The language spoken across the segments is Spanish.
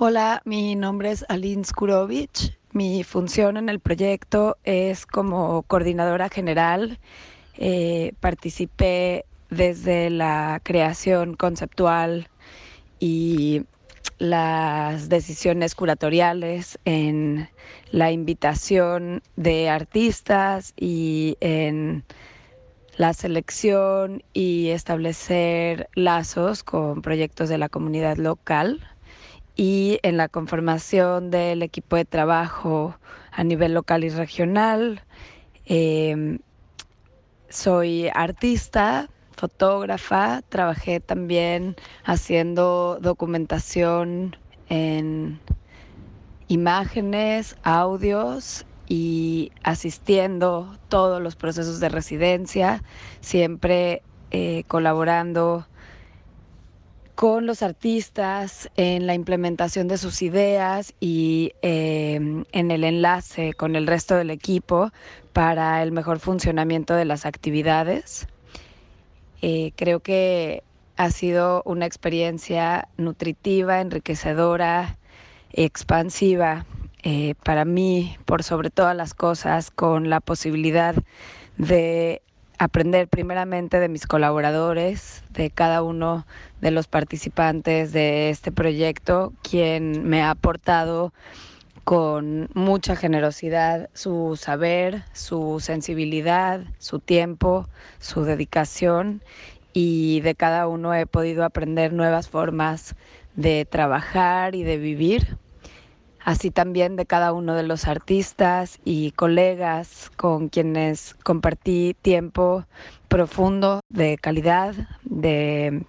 Hola, mi nombre es Aline Skurovich. Mi función en el proyecto es como coordinadora general. Participé desde la creación conceptual y las decisiones curatoriales en la invitación de artistas y en la selección y establecer lazos con proyectos de la comunidad local y en la conformación del equipo de trabajo a nivel local y regional. Eh, Soy artista, fotógrafa, trabajé también haciendo documentación en imágenes, audios y asistiendo todos los procesos de residencia, siempre colaborando con los artistas en la implementación de sus ideas y en el enlace con el resto del equipo para el mejor funcionamiento de las actividades. Creo que ha sido una experiencia nutritiva, enriquecedora, expansiva para mí, por sobre todas las cosas, con la posibilidad de aprender primeramente de mis colaboradores, de cada uno de los participantes de este proyecto, quien me ha aportado con mucha generosidad su saber, su sensibilidad, su tiempo, su dedicación, y de cada uno he podido aprender nuevas formas de trabajar y de vivir. Así también de cada uno de los artistas y colegas con quienes compartí tiempo profundo, de calidad, de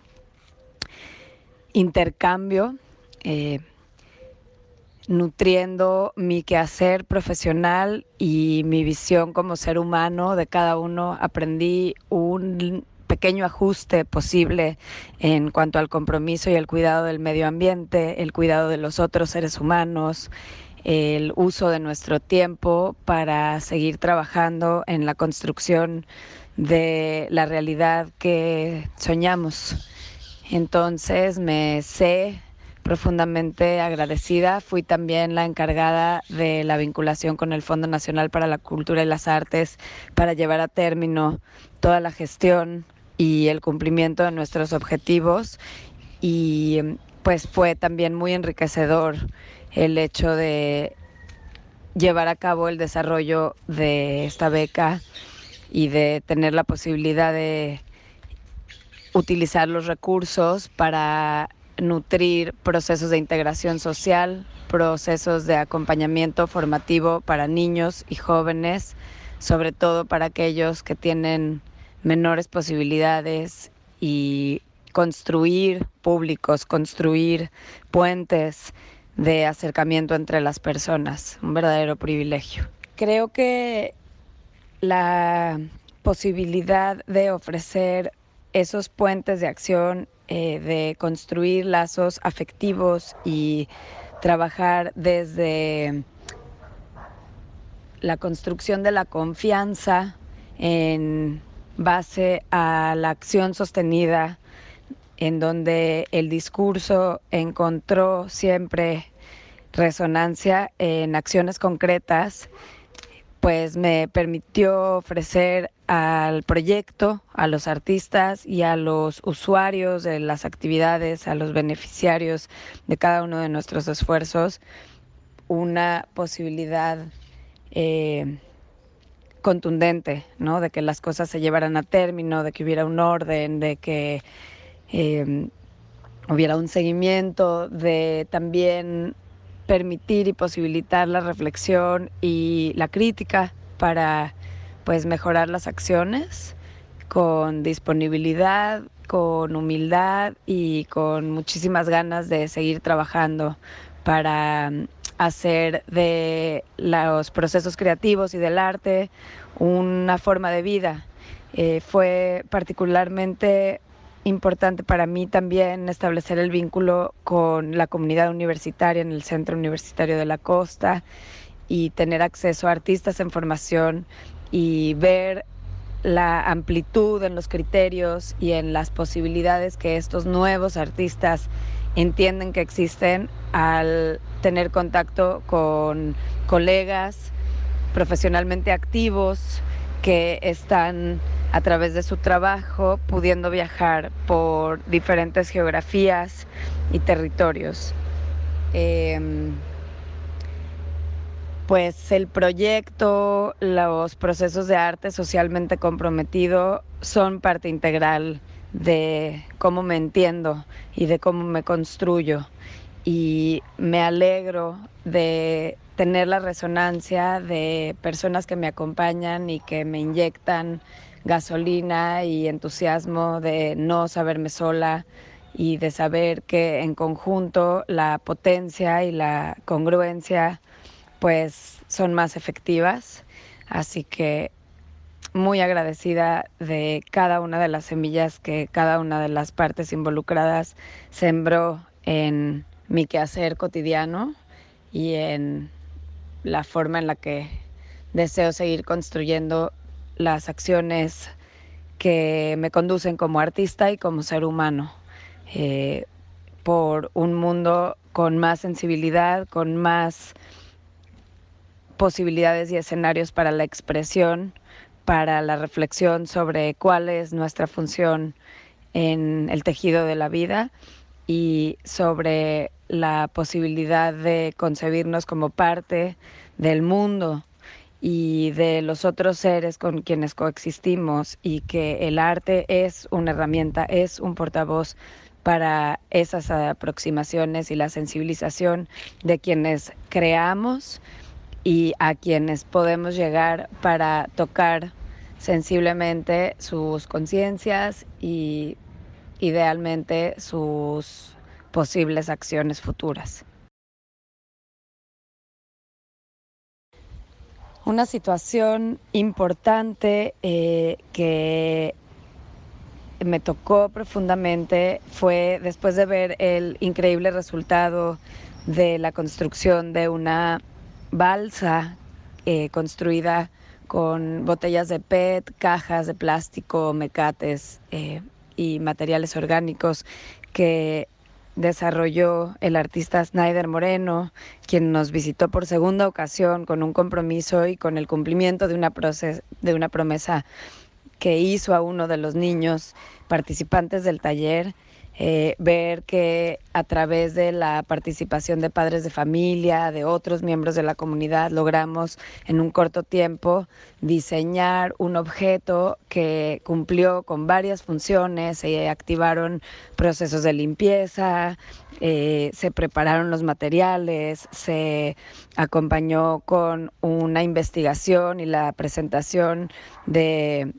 intercambio, eh, nutriendo mi quehacer profesional y mi visión como ser humano. De cada uno aprendí un pequeño ajuste posible en cuanto al compromiso y el cuidado del medio ambiente, el cuidado de los otros seres humanos, el uso de nuestro tiempo para seguir trabajando en la construcción de la realidad que soñamos. Entonces me sé profundamente agradecida. Fui también la encargada de la vinculación con el Fondo Nacional para la Cultura y las Artes para llevar a término toda la gestión y el cumplimiento de nuestros objetivos, y pues fue también muy enriquecedor el hecho de llevar a cabo el desarrollo de esta beca y de tener la posibilidad de utilizar los recursos para nutrir procesos de integración social, procesos de acompañamiento formativo para niños y jóvenes, sobre todo para aquellos que tienen menores posibilidades, y construir públicos, construir puentes de acercamiento entre las personas, un verdadero privilegio. Creo que la posibilidad de ofrecer esos puentes de acción, de construir lazos afectivos y trabajar desde la construcción de la confianza en base a la acción sostenida, en donde el discurso encontró siempre resonancia en acciones concretas, pues me permitió ofrecer al proyecto, a los artistas y a los usuarios de las actividades, a los beneficiarios de cada uno de nuestros esfuerzos, una posibilidad eh, contundente, ¿no? De que las cosas se llevaran a término, de que hubiera un orden, de que eh, hubiera un seguimiento, de también permitir y posibilitar la reflexión y la crítica para pues mejorar las acciones con disponibilidad, con humildad y con muchísimas ganas de seguir trabajando para hacer de los procesos creativos y del arte una forma de vida. Fue particularmente importante para mí también establecer el vínculo con la comunidad universitaria en el Centro Universitario de la Costa y tener acceso a artistas en formación y ver la amplitud en los criterios y en las posibilidades que estos nuevos artistas entienden que existen al tener contacto con colegas profesionalmente activos que están a través de su trabajo pudiendo viajar por diferentes geografías y territorios. Pues el proyecto, los procesos de arte socialmente comprometido son parte integral de cómo me entiendo y de cómo me construyo. Y me alegro de tener la resonancia de personas que me acompañan y que me inyectan gasolina y entusiasmo de no saberme sola y de saber que en conjunto la potencia y la congruencia pues son más efectivas. Así que muy agradecida de cada una de las semillas que cada una de las partes involucradas sembró en mi quehacer cotidiano y en la forma en la que deseo seguir construyendo las acciones que me conducen como artista y como ser humano, eh, por un mundo con más sensibilidad, con más posibilidades y escenarios para la expresión, para la reflexión sobre cuál es nuestra función en el tejido de la vida y sobre la posibilidad de concebirnos como parte del mundo y de los otros seres con quienes coexistimos, y que el arte es una herramienta, es un portavoz para esas aproximaciones y la sensibilización de quienes creamos y a quienes podemos llegar para tocar sensiblemente sus conciencias y idealmente sus posibles acciones futuras. Una situación importante que me tocó profundamente fue después de ver el increíble resultado de la construcción de una balsa construida con botellas de PET, cajas de plástico, mecates y materiales orgánicos que desarrolló el artista Snyder Moreno, quien nos visitó por segunda ocasión con un compromiso y con el cumplimiento de una promesa que hizo a uno de los niños participantes del taller, ver que a través de la participación de padres de familia, de otros miembros de la comunidad, logramos en un corto tiempo diseñar un objeto que cumplió con varias funciones. Se activaron procesos de limpieza, se prepararon los materiales, se acompañó con una investigación y la presentación de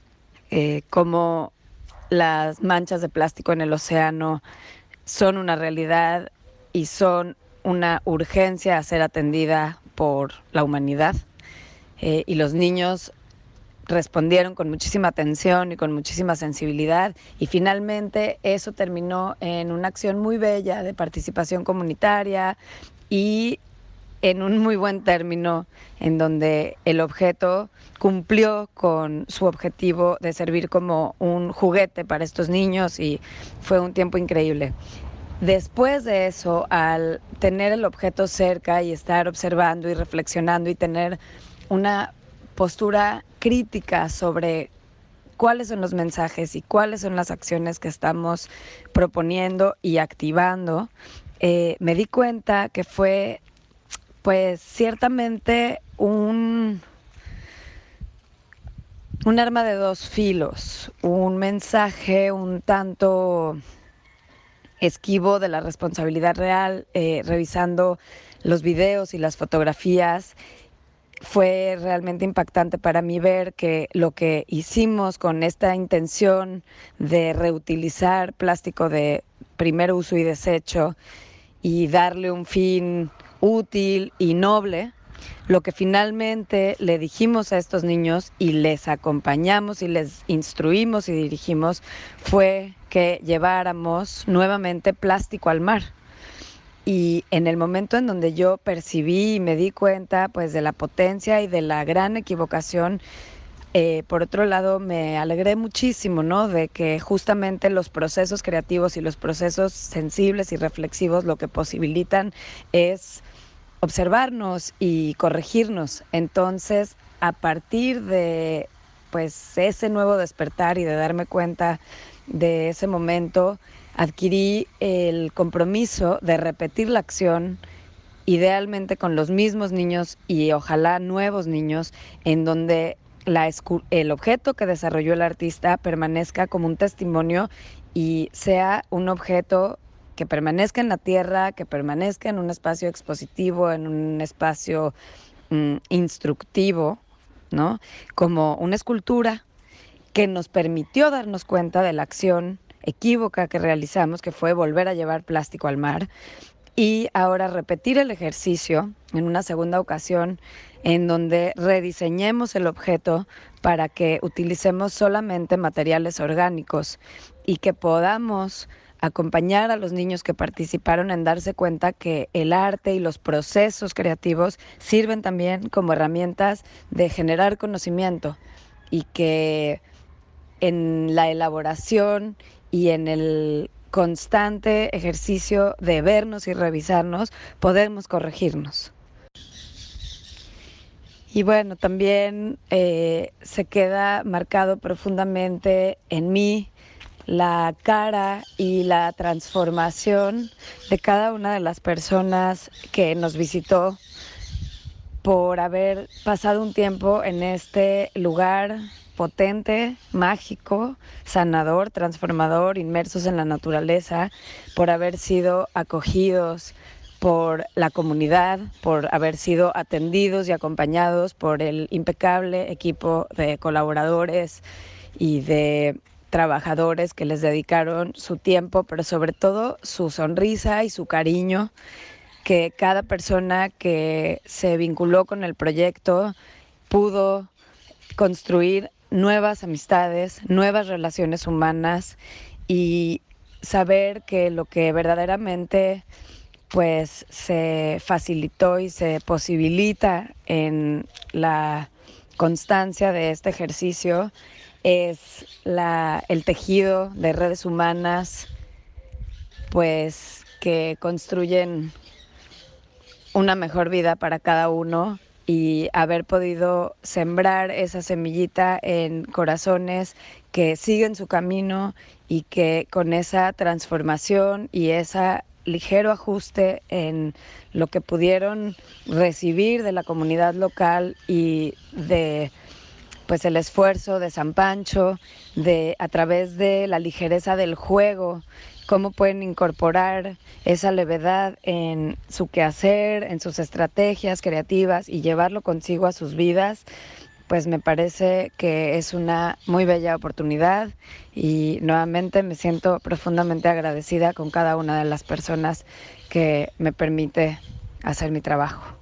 cómo las manchas de plástico en el océano son una realidad y son una urgencia a ser atendida por la humanidad. Y los niños respondieron con muchísima atención y con muchísima sensibilidad, y finalmente eso terminó en una acción muy bella de participación comunitaria y en un muy buen término, en donde el objeto cumplió con su objetivo de servir como un juguete para estos niños, y fue un tiempo increíble. Después de eso, al tener el objeto cerca y estar observando y reflexionando y tener una postura crítica sobre cuáles son los mensajes y cuáles son las acciones que estamos proponiendo y activando, me di cuenta que fue pues ciertamente un arma de dos filos, un mensaje un tanto esquivo de la responsabilidad real. Revisando los videos y las fotografías, fue realmente impactante para mí ver que lo que hicimos con esta intención de reutilizar plástico de primer uso y desecho y darle un fin útil y noble, lo que finalmente le dijimos a estos niños y les acompañamos y les instruimos y dirigimos fue que lleváramos nuevamente plástico al mar. Y en el momento en donde yo percibí y me di cuenta pues de la potencia y de la gran equivocación Por otro lado, me alegré muchísimo, ¿no? De que justamente los procesos creativos y los procesos sensibles y reflexivos lo que posibilitan es observarnos y corregirnos. Entonces, a partir de pues ese nuevo despertar y de darme cuenta de ese momento, adquirí el compromiso de repetir la acción, idealmente con los mismos niños y ojalá nuevos niños, en donde el objeto que desarrolló el artista permanezca como un testimonio y sea un objeto que permanezca en la tierra, que permanezca en un espacio expositivo, en un espacio instructivo, ¿no? Como una escultura que nos permitió darnos cuenta de la acción equívoca que realizamos, que fue volver a llevar plástico al mar, y ahora repetir el ejercicio en una segunda ocasión en donde rediseñemos el objeto para que utilicemos solamente materiales orgánicos y que podamos acompañar a los niños que participaron en darse cuenta que el arte y los procesos creativos sirven también como herramientas de generar conocimiento y que en la elaboración y en el constante ejercicio de vernos y revisarnos, podemos corregirnos. Y bueno, también se queda marcado profundamente en mí la cara y la transformación de cada una de las personas que nos visitó por haber pasado un tiempo en este lugar potente, mágico, sanador, transformador, inmersos en la naturaleza, por haber sido acogidos por la comunidad, por haber sido atendidos y acompañados por el impecable equipo de colaboradores y de trabajadores que les dedicaron su tiempo, pero sobre todo su sonrisa y su cariño, que cada persona que se vinculó con el proyecto pudo construir nuevas amistades, nuevas relaciones humanas y saber que lo que verdaderamente pues se facilitó y se posibilita en la constancia de este ejercicio es el tejido de redes humanas pues que construyen una mejor vida para cada uno y haber podido sembrar esa semillita en corazones que siguen su camino y que con esa transformación y ese ligero ajuste en lo que pudieron recibir de la comunidad local y de pues el esfuerzo de San Pancho, de a través de la ligereza del juego, cómo pueden incorporar esa levedad en su quehacer, en sus estrategias creativas y llevarlo consigo a sus vidas, pues me parece que es una muy bella oportunidad y nuevamente me siento profundamente agradecida con cada una de las personas que me permite hacer mi trabajo.